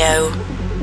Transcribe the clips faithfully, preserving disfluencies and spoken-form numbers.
Radio.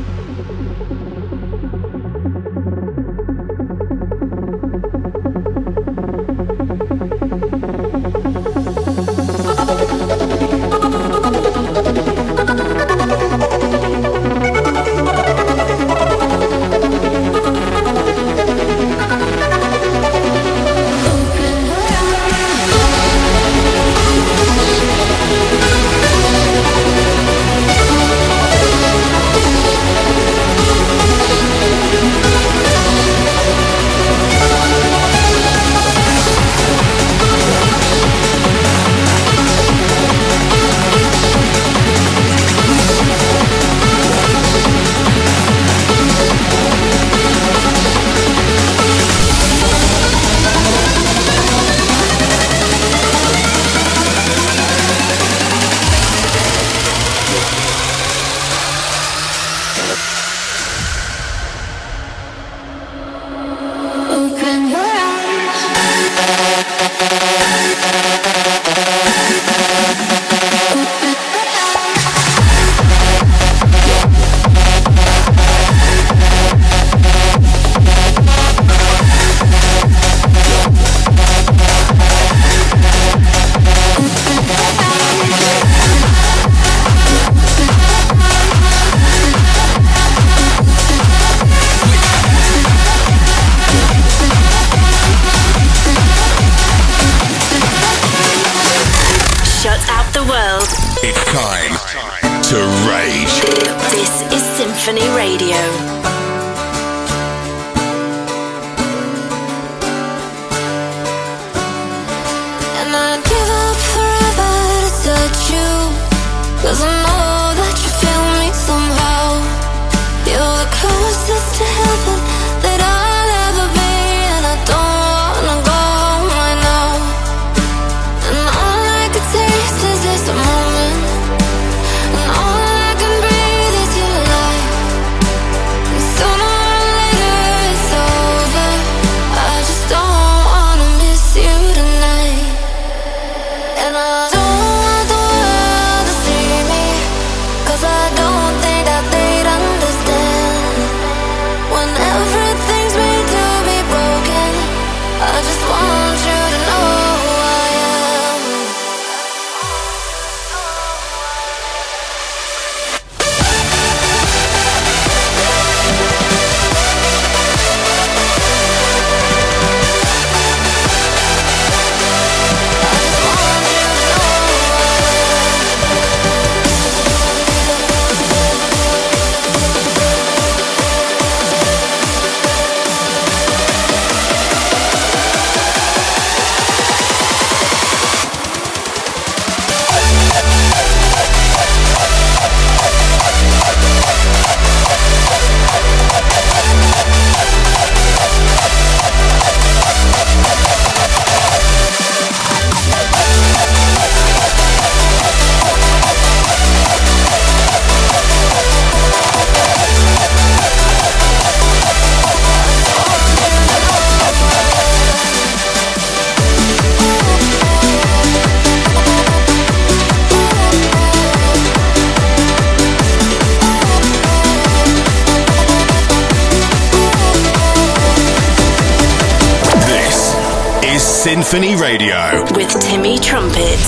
Symphony Radio with Timmy Trumpet.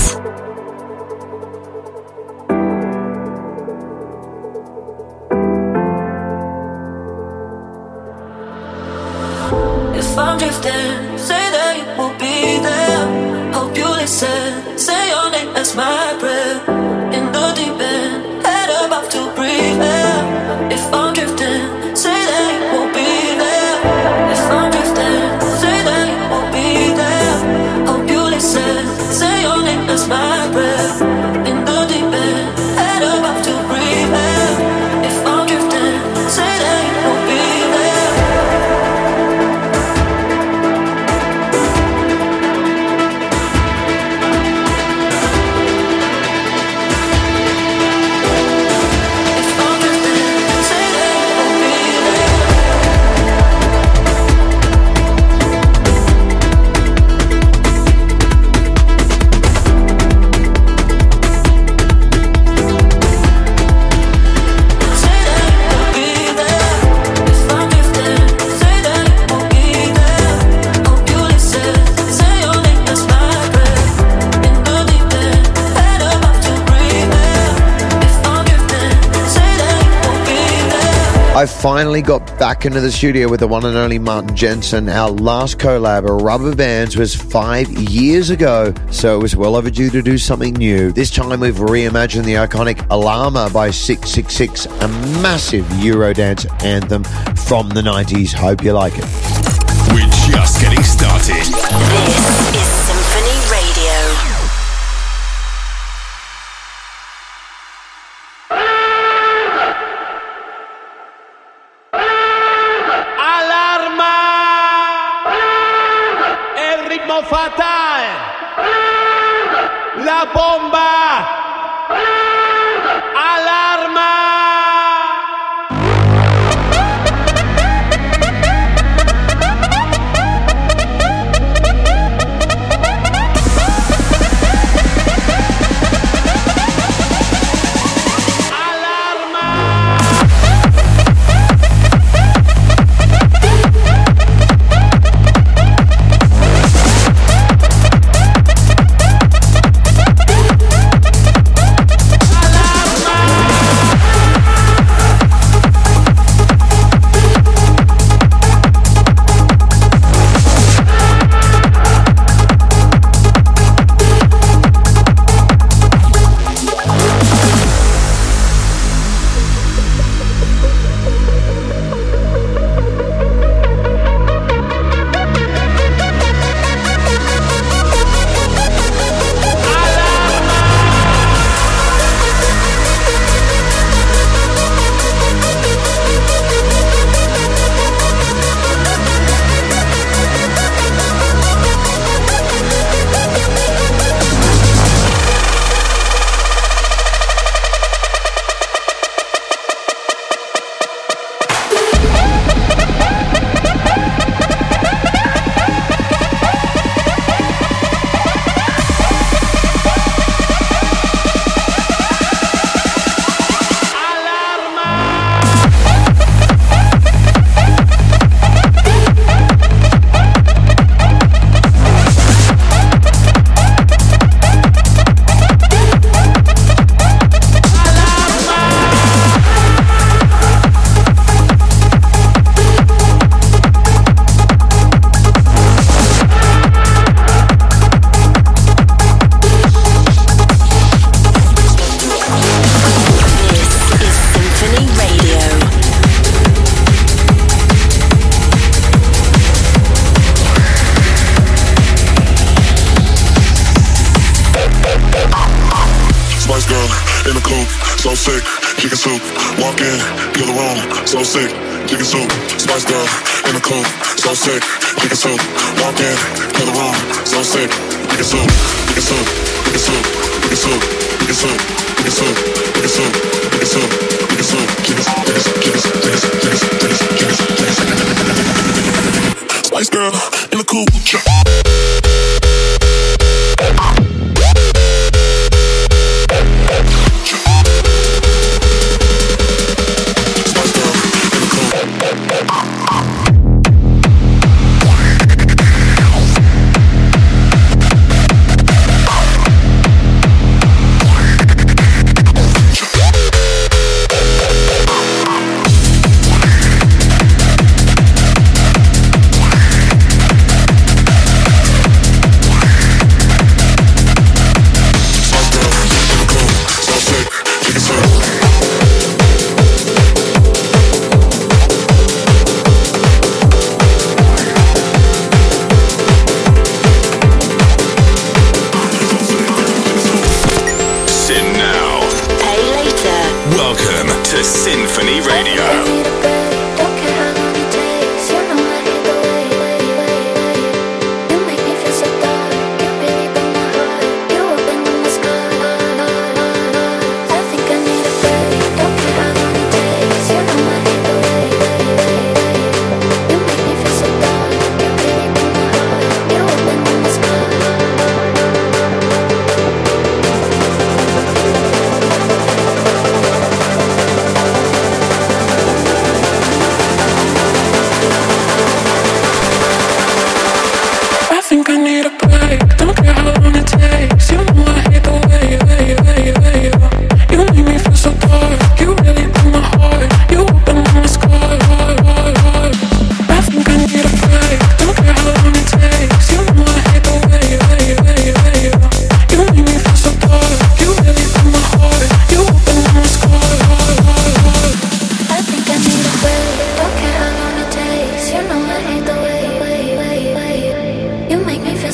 If I'm drifting, say that you will be there. Hope you listen, say your name as my prayer. In the deep end, head about to breathe air. If I'm drifting, say that you will be there. If I'm drifting, say that you will be there. Hope you listen, say your name as my prayer. In the deep end, head about to breathe air. If I'm drifting, say that you will be there. I finally got back into the studio with the one and only Martin Jensen. Our last collab, Rubber Bands, was five years ago, so it was well overdue to do something new. This time we've reimagined the iconic Alarma by six six six, a massive Eurodance anthem from the nineties. Hope you like it. We're just getting started. This is Symphony Radio. Fatal, la bomba, alarma.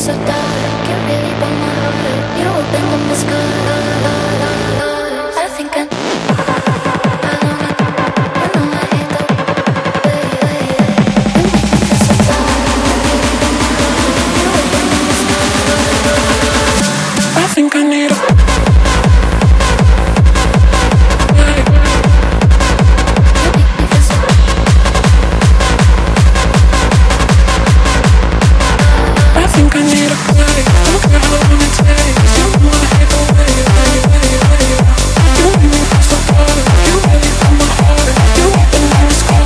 so dark, you really broke my heart. You opened up the sky. I think I I think I need a I think I need a break. Don't care how long it takes. You know I hate the way you, way you, way you, way you. You make me feel so good. You really got my heart. You open my sky.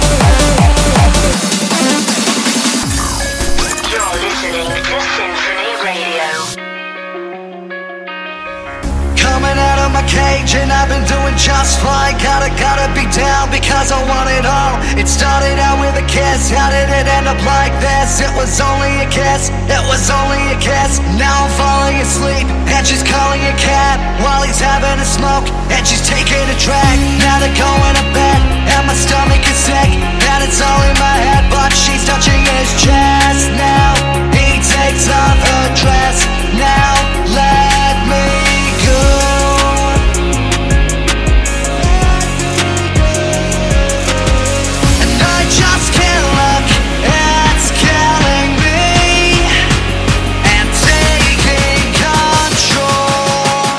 You're listening to Symphony Radio. Coming out of my cage and I've been doing just fine. Gotta, gotta be down because I want it all. It started out with a kiss. How did it end up like this? It was only a kiss. It was only a kiss. Now I'm falling asleep and she's calling a cab while he's having a smoke and she's taking a drag. Now they're going to bed and my stomach is sick and it's all in my head, but she's touching his chest. Now he takes off her dress. Now let me go. And I just can't look. It's killing me and taking control.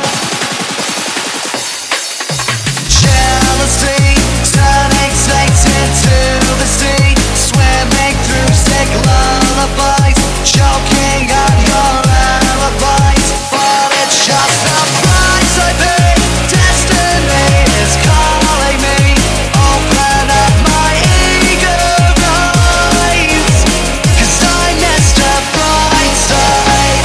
Jealousy turning snakes into the sea, swimming through sick lullabies, choking on your alibis. But it's just the price I pay. Destiny is calling me. Open up my eager eyes, 'cause I missed a bright side.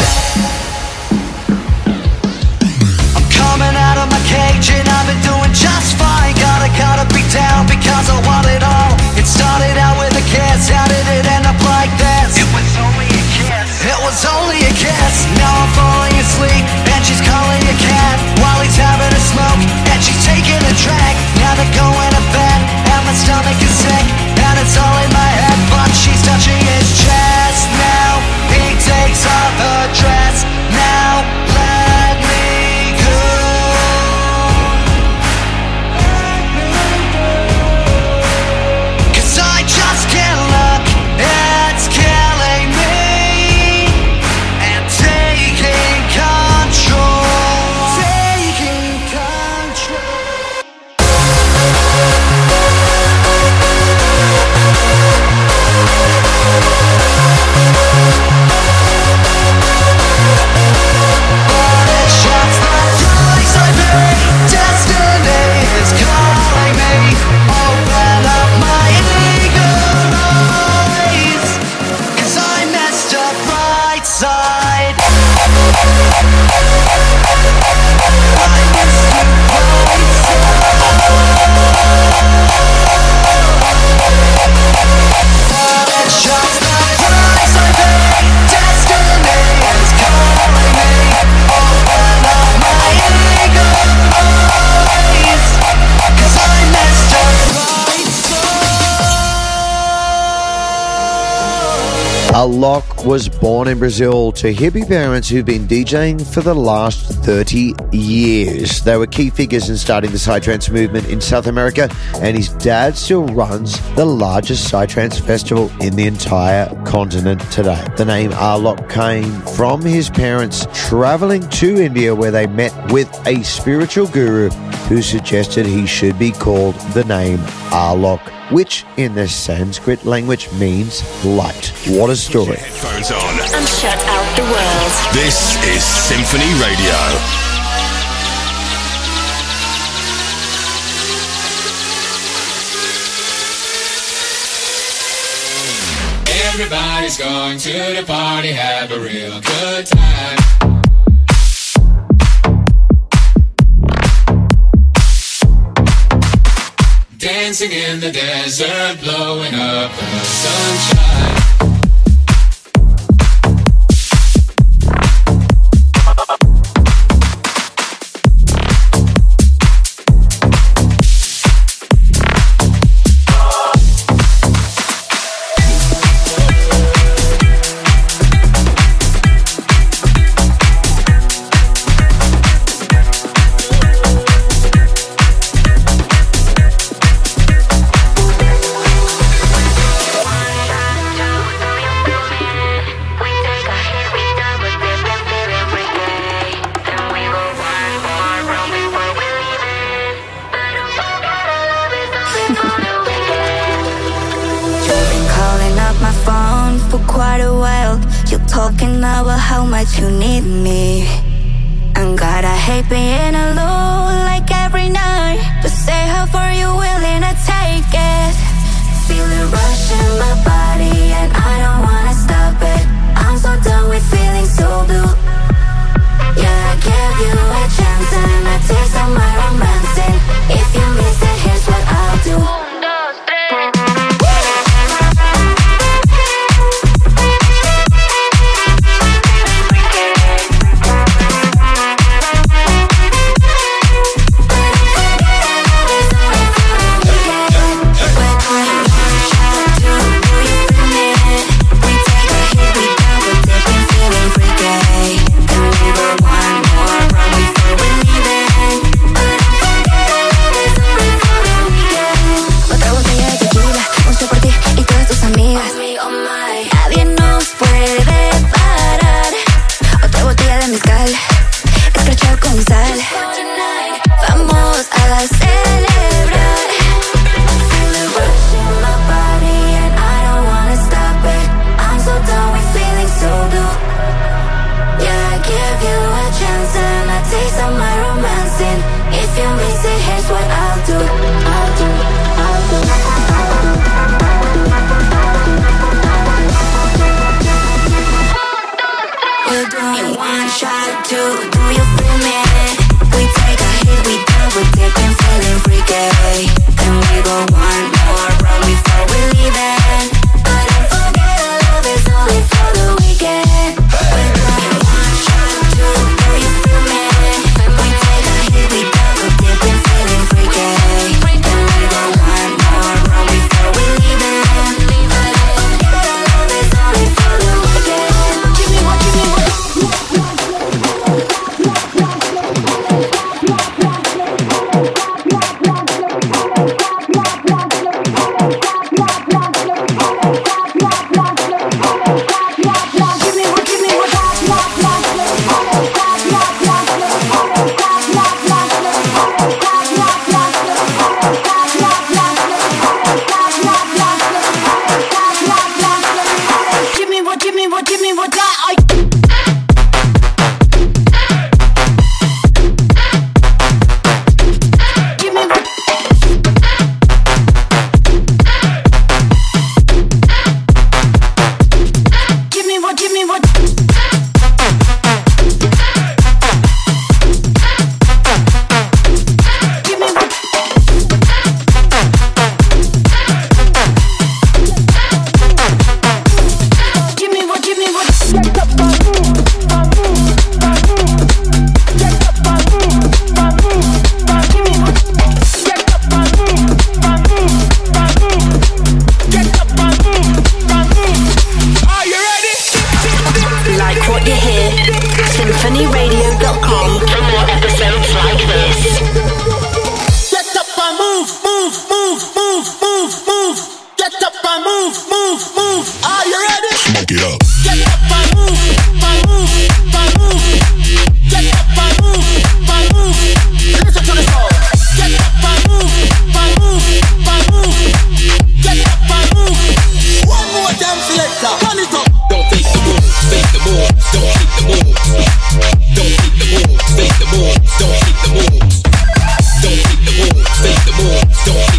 I'm coming out of my cage and I've been doing just fine. Gotta, gotta be down because I want it all. It started out with a kiss. How did it end up like this? It was only a kiss. It was only a kiss. Now I'm falling asleep and she's calling a cab while he's having a smoke and she's taking a drag. Now they're going to bed and my stomach is sick and it's all in my head, but she's touching his chest. Now he takes off her dress. Now let me go. Cause I just can't look. It's killing me and taking control. Taking control. But it's just the price I pay. Destiny is calling me. Open up my eager eyes, 'cause I messed up right side. I missed you right side. But it's just the price I pay. Destiny is calling me. Open up my eager eyes, 'cause I messed up right side. Alok was born in Brazil to hippie parents who've been DJing for the last thirty years. They were key figures in starting the Psytrance movement in South America, and his dad still runs the largest Psytrance festival in the entire continent today. The name Alok came from his parents traveling to India, where they met with a spiritual guru who suggested he should be called the name Alok, which in the Sanskrit language means light. What a story. Headphones on. And shut out the world. This is Symphony Radio. Everybody's going to the party, have a real good time. Dancing in the desert, blowing up the sunshine. quite a while. You talking about how much you need me. And God, I hate being alone like every night. Just say how far you're willing to take it. Feel it rush in my body and I don't wanna stop it. I'm so done with feeling so blue. Yeah, I gave you a chance and a taste of my romancing. If you miss it, here's what I'll do.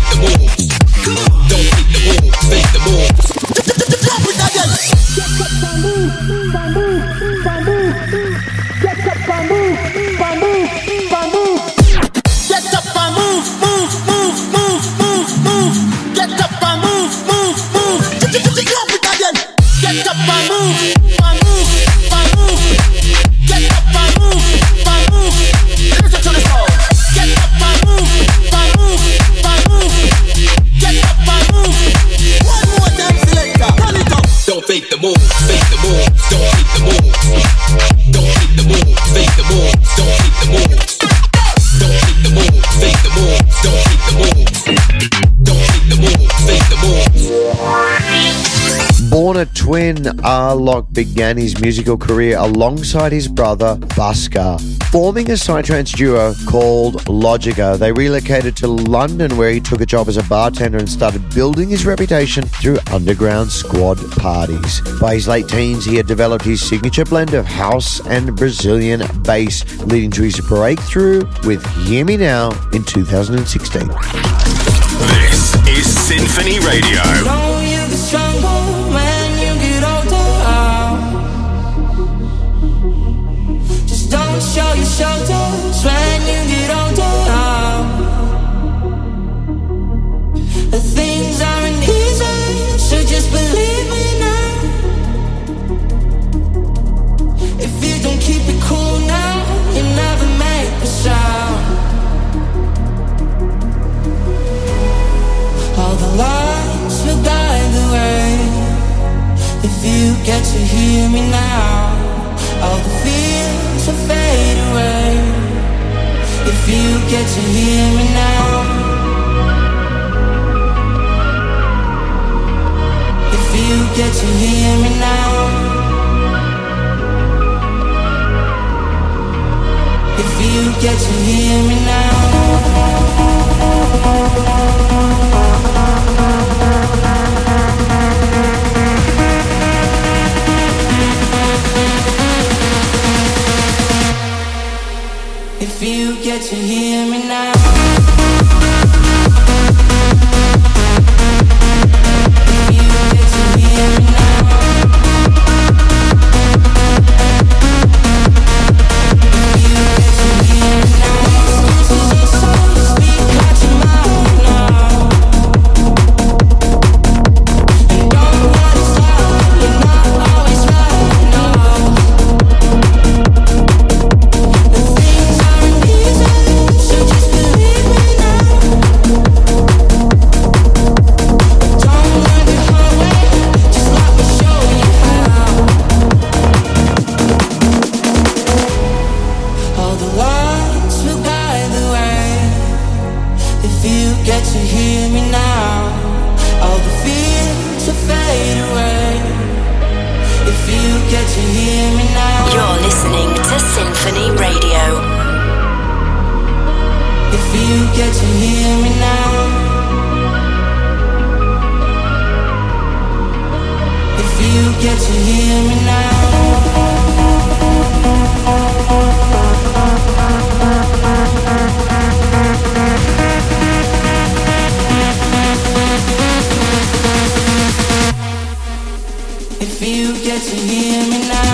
Don't twin R-Lock began his musical career alongside his brother Busker. Forming a psytrance duo called Logica, they relocated to London where he took a job as a bartender and started building his reputation through underground squad parties. By his late teens, he had developed his signature blend of house and Brazilian bass, leading to his breakthrough with Hear Me Now in two thousand sixteen. This is Symphony Radio. Know you get stronger when you get older. Just don't show your shoulders when you get older. The things aren't easy, so just believe me now. If you don't keep it cool now, you never make a sound. All the lights will guide the way. If you get to hear me now, all the fears will fade away. If you get to hear me now, if you get to hear me now, if you get to hear me now. If you get to hear me now, if you get to hear me now, if you get to hear me now, this is your soul, speak out your mouth now. You don't want to stop, you're not always right now. The things aren't easy, so just believe me now. Don't learn the hard way, just let me show you how. All the lights will guide the way. If you get to hear me now, all the fears will fade away. If you get to hear me now, You're listening to Symphony Radio. if you get to hear me now, if you get to hear me now. If you get to hear me now,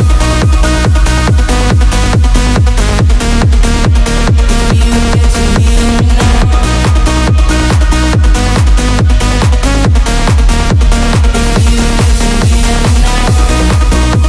if you get to hear me now, if you get to hear me now.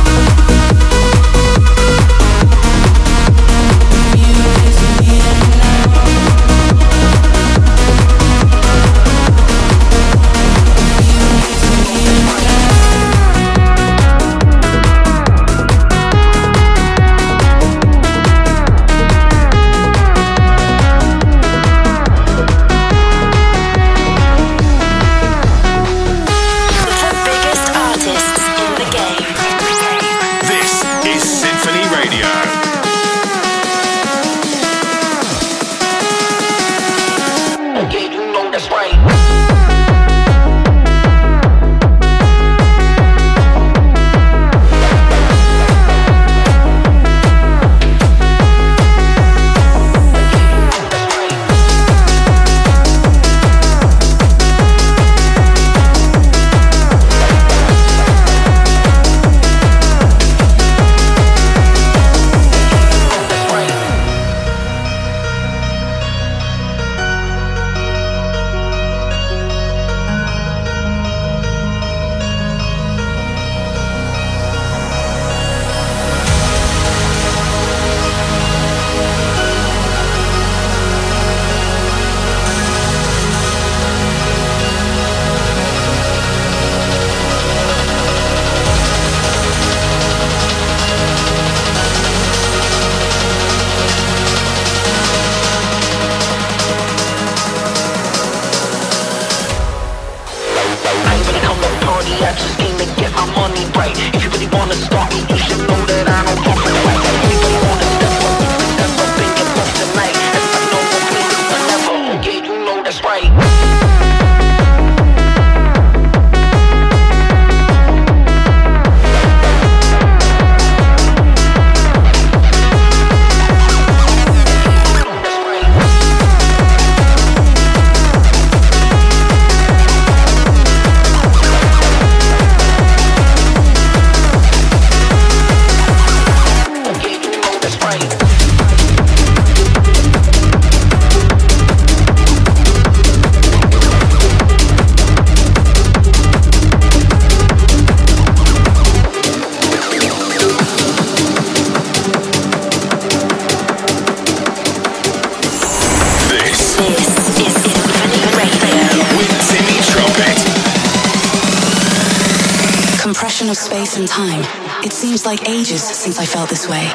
of space and time. It seems like ages since I felt this way.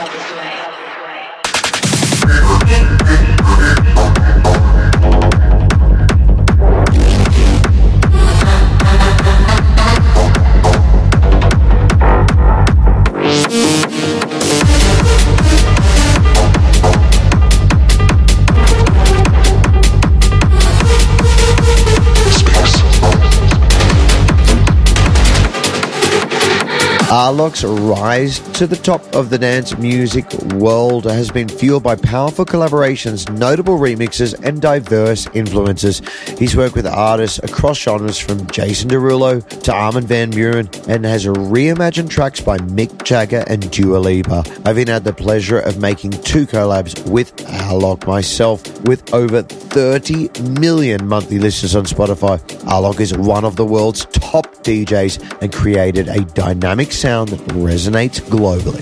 Arloc's rise to the top of the dance music world has been fueled by powerful collaborations, notable remixes, and diverse influences. He's worked with artists across genres from Jason Derulo to Armin van Buuren and has reimagined tracks by Mick Jagger and Dua Lipa. I've even had the pleasure of making two collabs with Arloc myself. With over thirty million monthly listeners on Spotify, Arloc is one of the world's top D Js and created a dynamic sound that resonates globally.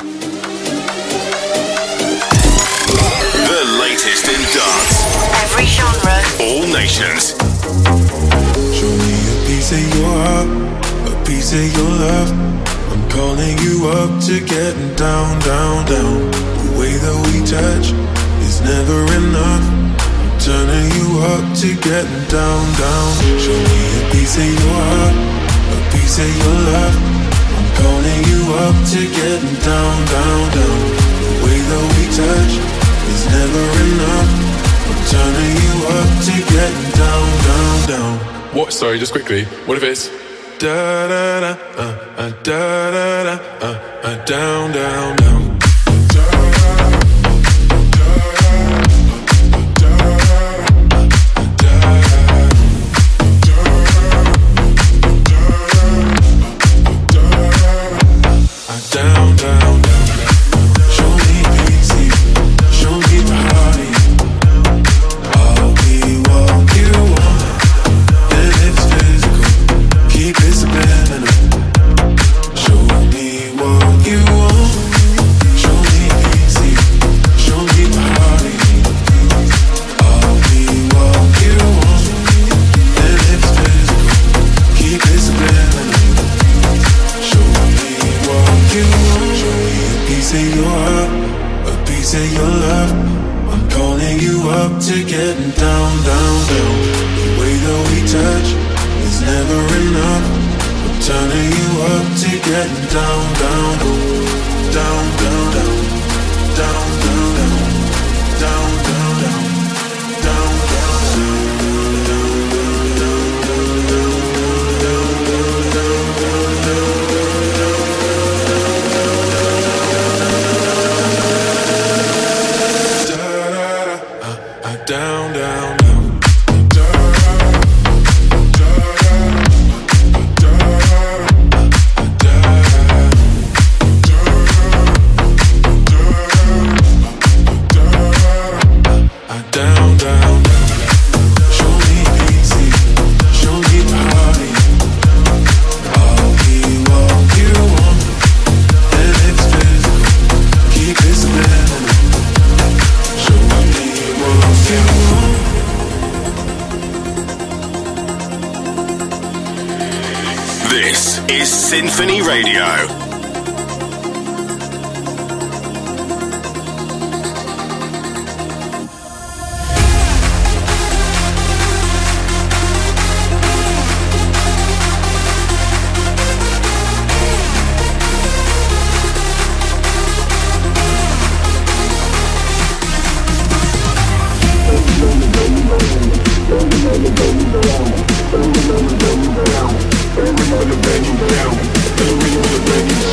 The latest in dance. Every genre. All nations. Show me a piece of your heart, a piece of your love. I'm calling you up to getting down, down, down. The way that we touch is never enough. I'm turning you up to getting down, down. Show me a piece of your heart, a piece of your love. Calling you up to getting down, down, down. The way that we touch is never enough. I'm turning you up to getting down, down, down. What? Sorry, just quickly. What if it's da da da, uh, uh, da da da, uh, uh, down, down, down. Down, down, down. Show me pity, show me body. I'll be what you want, and it's physical. Keep it subliminal. Show me what you want. Show me pity, show me body. I'll be what you want, and it's physical. Keep it subliminal. Show me what you want. Show me a piece of your heart, a piece of your love. I'm calling you up to getting down, down, down. The way that we touch is never enough. I'm turning you up to getting down, down, down, down, down, down, down, down, down, down, down, down, down, down, down. Down, down, down. Show me easy, show me body. I'll be what you want, and it's physical. Keep it subliminal. Show me what you want. This is Symphony Radio. Everybody bang down, everybody bang down.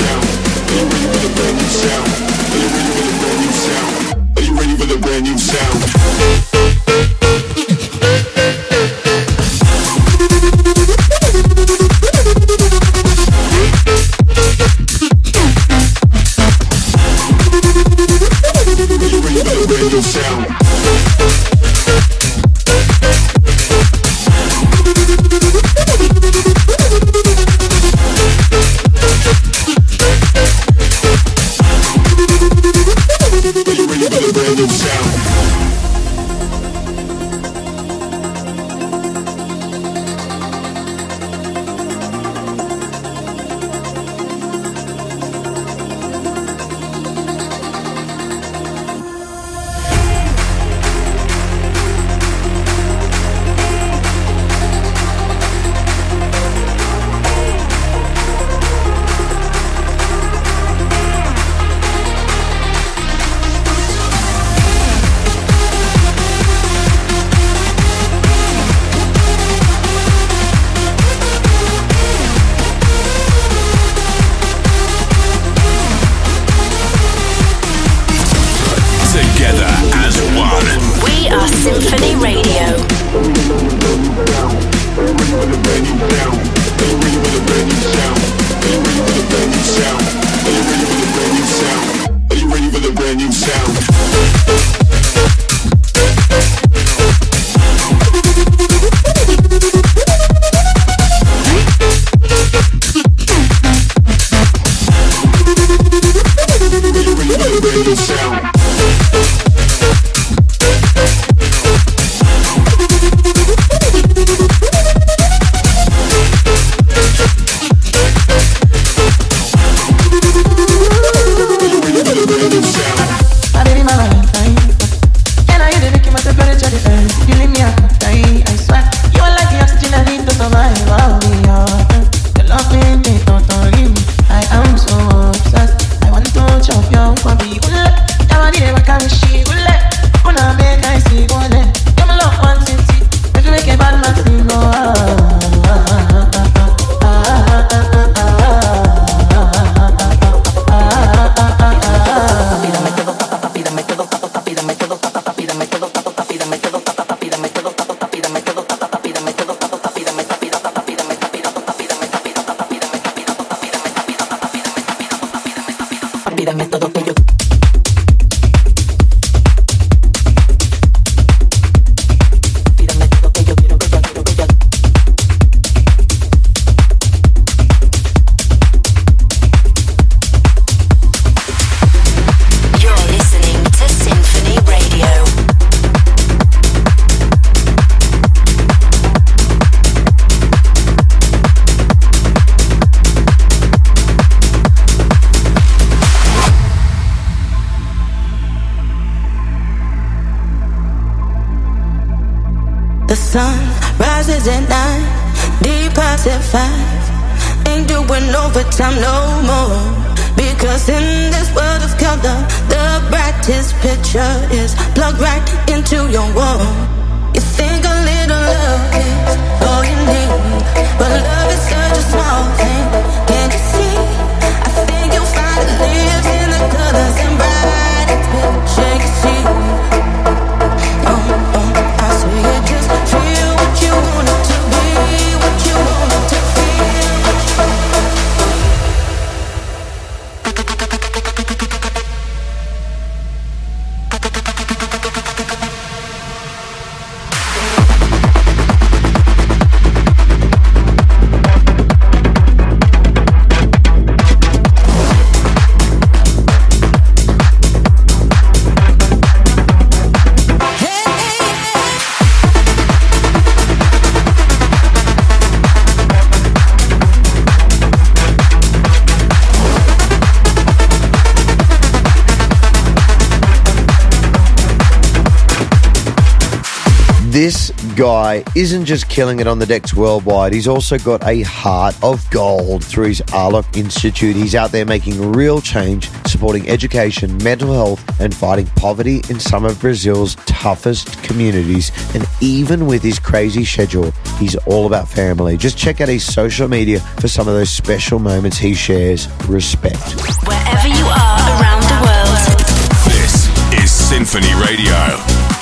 Symphony Radio. Are you ready for the brand new sound? The sun rises at nine, departs at five. Ain't doing overtime no more. Because in this world of color, the brightest picture is plugged right into your wall. You think a little love is all you need, but love is such a small thing. Can't you see? I think you'll find it lives in the colors and brightest picture you see. Oh, oh, I say it, just feel what you want it to be, what you want it to feel. This guy isn't just killing it on the decks worldwide, he's also got a heart of gold through his Arlok Institute. He's out there making real change, supporting education, mental health, and fighting poverty in some of Brazil's toughest communities. And even with his crazy schedule, he's all about family. Just check out his social media for some of those special moments he shares. Respect. Wherever you are around the world, This is Symphony Radio.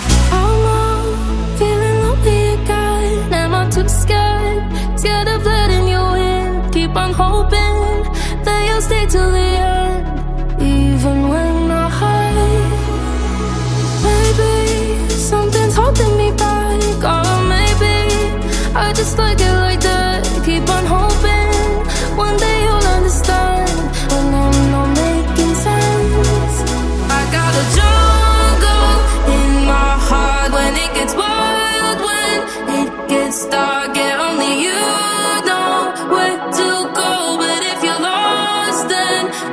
Too scared, scared of letting you in. Keep on hoping that you'll stay till the end, even when I hide. Maybe something's holding me back, or maybe I just like it like that. Keep on hoping one day you'll understand when I'm not making sense. I got a jungle in my heart when it gets wild, when it gets dark, yeah, only you know where to go. But if you're lost, then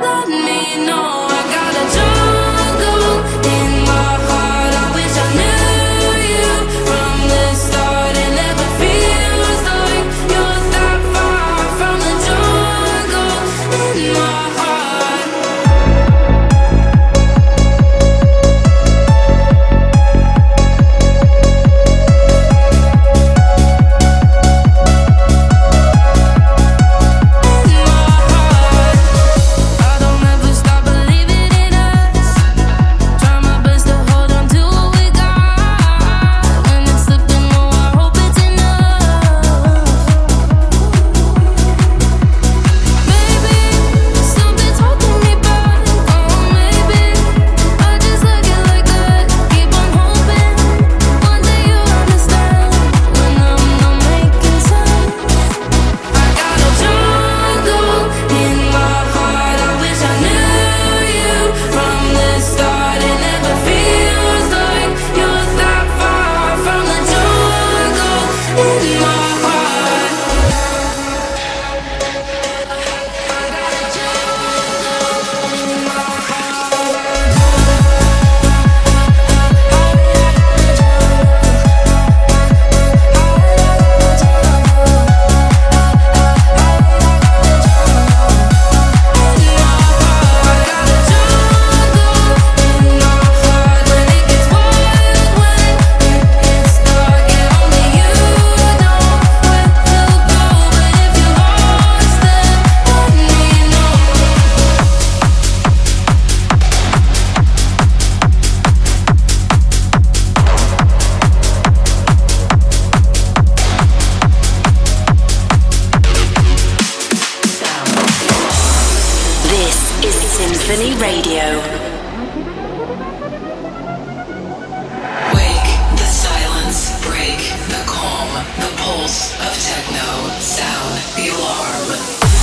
techno sound the alarm.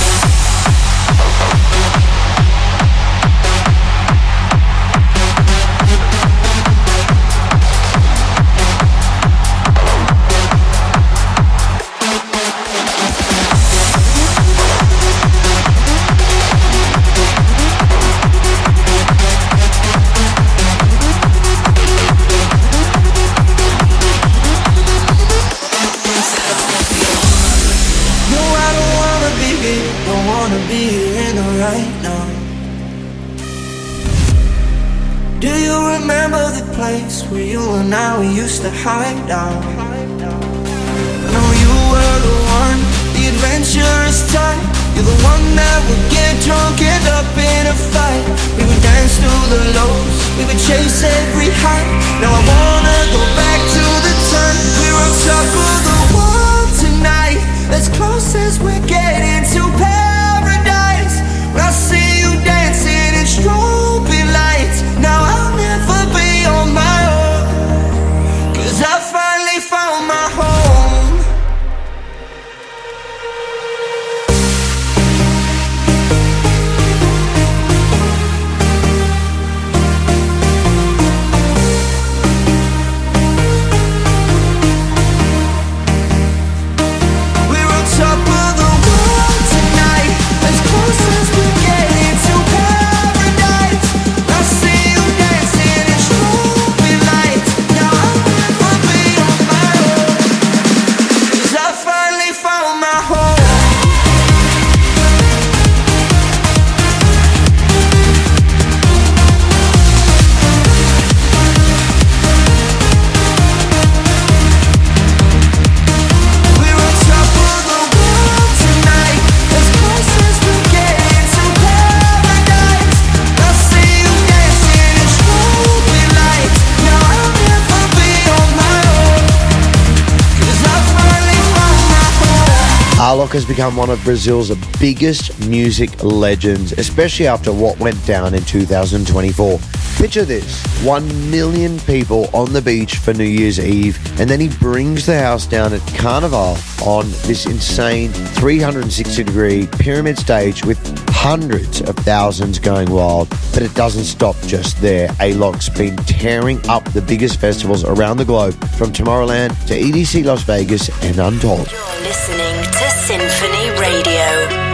Where you and I, we used to hide out. I know you were the one, the adventurous type. You're the one that would get drunk, end up in a fight. We would dance through the lows, we would chase every high. Now I wanna go back to the time we were on top of the world tonight. As close as we're getting to paradise. When I see you dancing in strobing lights, now I'll never be on my own, 'cause I finally found my home. We're on top of the world tonight, as close as we're getting to paradise. I see you dancing in strobing lights. Now I'll never be on my own, 'cause I finally found my home. We're on top of the world tonight, as close as we're getting to paradise. I see you dancing in strobing lights. Now I'll never be on my own, 'cause I finally found my home. Alok has become one of Brazil's biggest music legends, especially after what went down in two thousand twenty-four. Picture this, one million people on the beach for New Year's Eve, and then he brings the house down at Carnival on this insane three hundred sixty degree pyramid stage with hundreds of thousands going wild. But it doesn't stop just there. Alok's been tearing up the biggest festivals around the globe, from Tomorrowland to E D C Las Vegas and Untold. You're listening to Symphony Radio.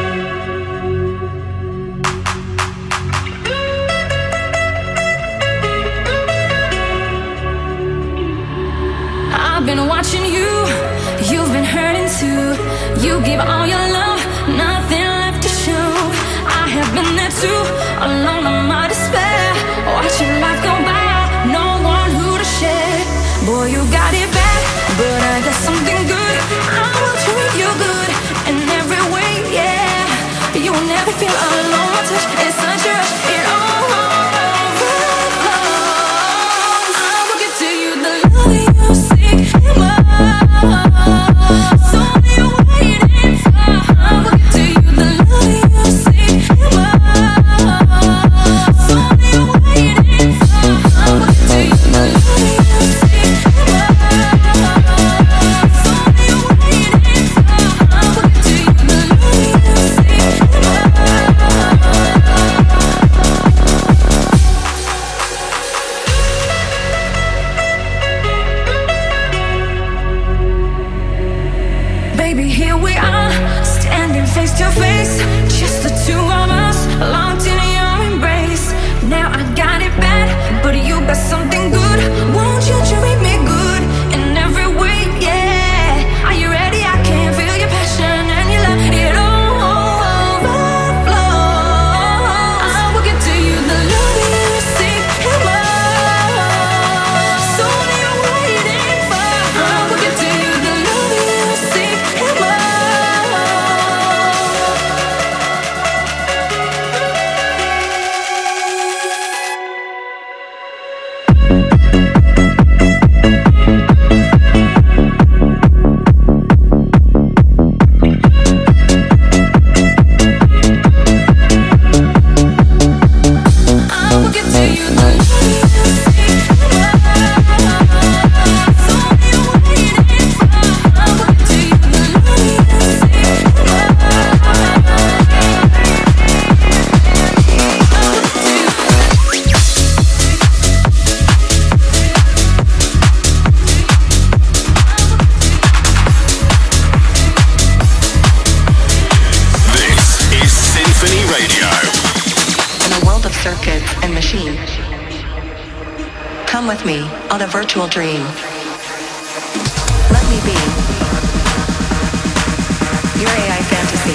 I've been watching you, you've been hurting too. You give all your love, nothing left to show. I have been there too, alone in my despair. Watching life go by, no one who to share. Boy, you got it bad, but I got something good. I will treat you good in every way, yeah. You will never feel alone, my touch is such a rush. It all overflows. I will give to you the love you seek. So you waiting for? I will give to you the love you seek. Come with me on a virtual dream. Let me be your A I fantasy.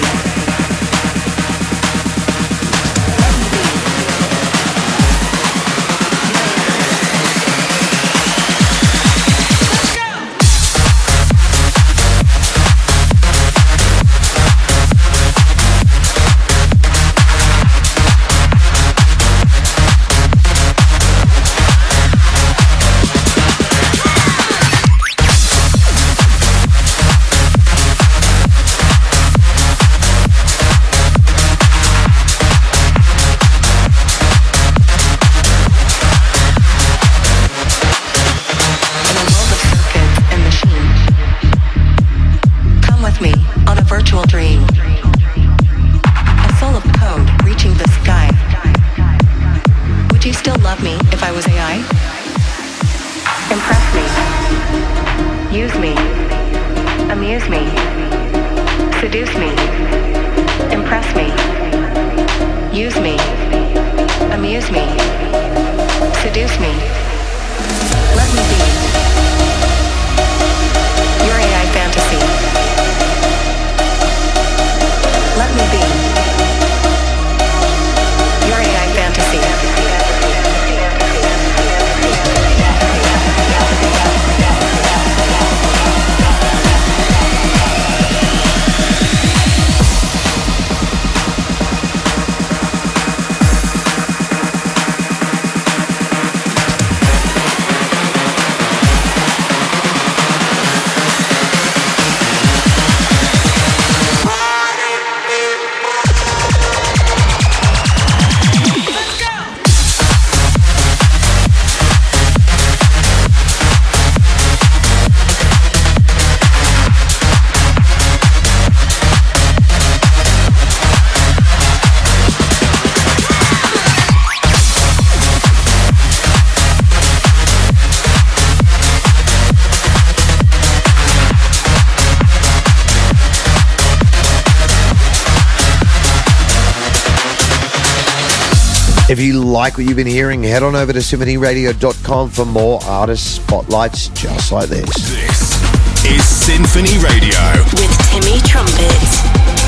If you like what you've been hearing, head on over to symphony radio dot com for more artist spotlights just like this. This is Symphony Radio with Timmy Trumpet.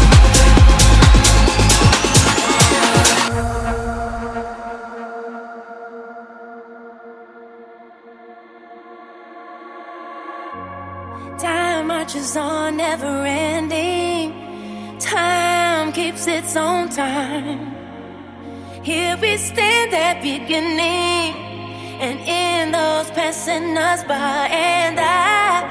Time marches on, never ending. Time keeps its own time. Here we stand at beginning, and in those passing us by, and I,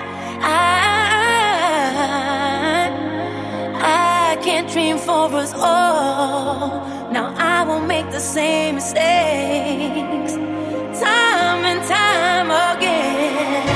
I, I can't dream for us all. Now I won't make the same mistakes, time and time again.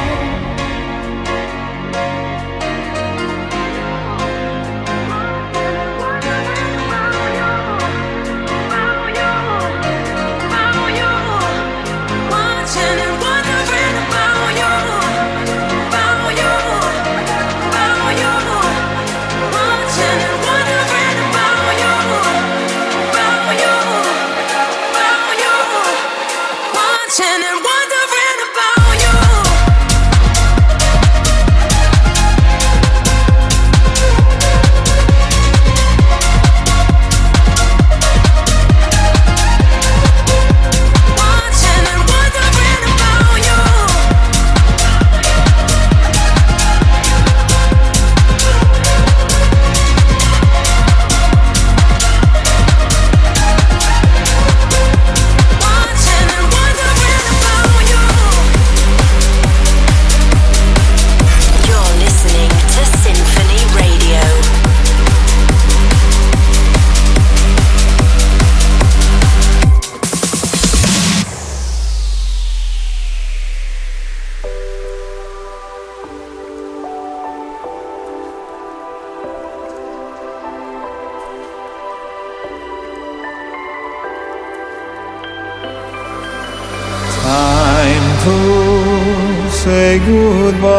Say goodbye,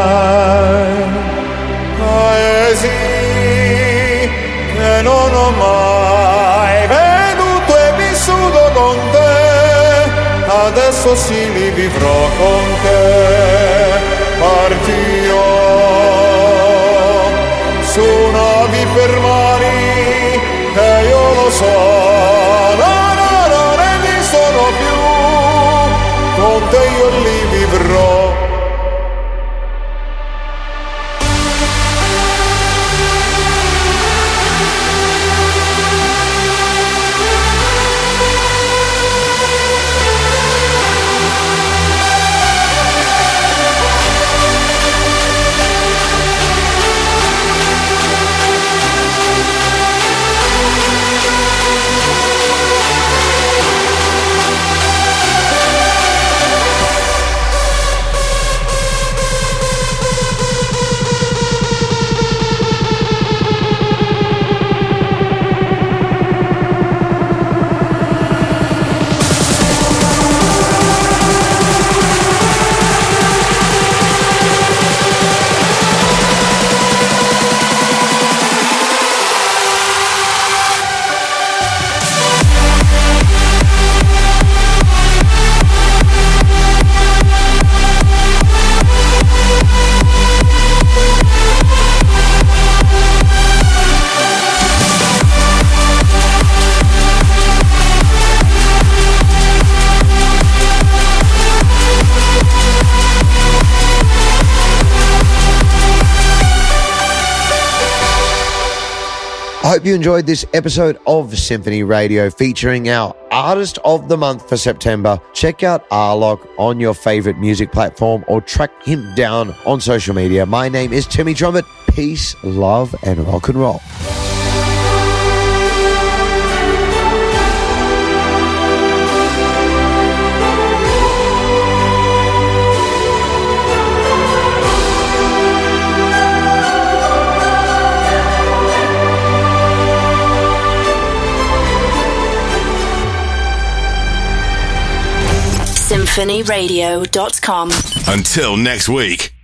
paesi che non ho mai veduto e vissuto con te. adesso sì li vivrò con te. Partirò su navi per mari che io lo so, no, no, no, non ne sono più, con te io li vivrò. I hope you enjoyed this episode of Symphony Radio featuring our Artist of the Month for September. Check out Arlock on your favorite music platform or track him down on social media. My name is Timmy Trumpet. Peace, love, and rock and roll. symphony radio dot com. Until next week.